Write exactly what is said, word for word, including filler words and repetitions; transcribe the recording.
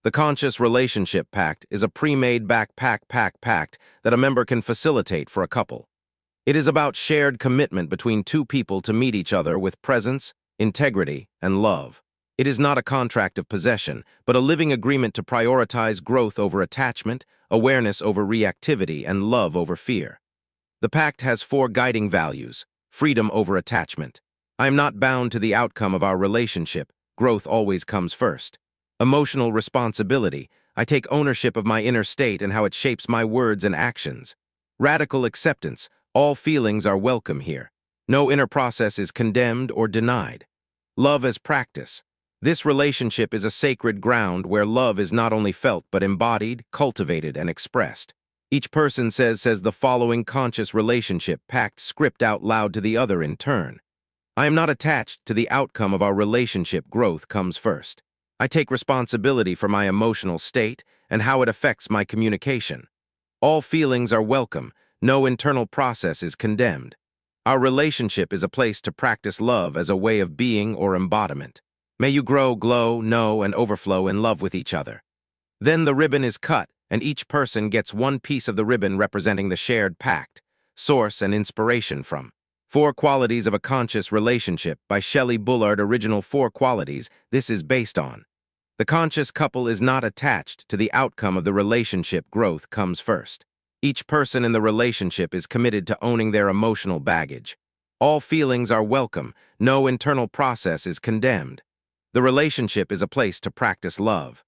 The Conscious Relationship Pact is a pre-made backpack pack pact that a member can facilitate for a couple. It is about shared commitment between two people to meet each other with presence, integrity, and love. It is not a contract of possession, but a living agreement to prioritize growth over attachment, awareness over reactivity, and love over fear. The pact has four guiding values: freedom over attachment. I am not bound to the outcome of our relationship. Growth always comes first. Emotional responsibility. I take ownership of my inner state and how it shapes my words and actions. Radical acceptance. All feelings are welcome here. No inner process is condemned or denied. Love as practice. This relationship is a sacred ground where love is not only felt but embodied, cultivated, and expressed. Each person says says the following conscious relationship pact script out loud to the other in turn. I am not attached to the outcome of our relationship. Growth comes first. I take responsibility for my emotional state and how it affects my communication. All feelings are welcome. No internal process is condemned. Our relationship is a place to practice love as a way of being or embodiment. May you grow, glow, know, and overflow in love with each other. Then the ribbon is cut, and each person gets one piece of the ribbon representing the shared pact, source, and inspiration from Four Qualities of a Conscious Relationship by Shelley Bullard. Original Four Qualities this is based on. The conscious couple is not attached to the outcome of the relationship. Growth comes first. Each person in the relationship is committed to owning their emotional baggage. All feelings are welcome. No internal process is condemned. The relationship is a place to practice love.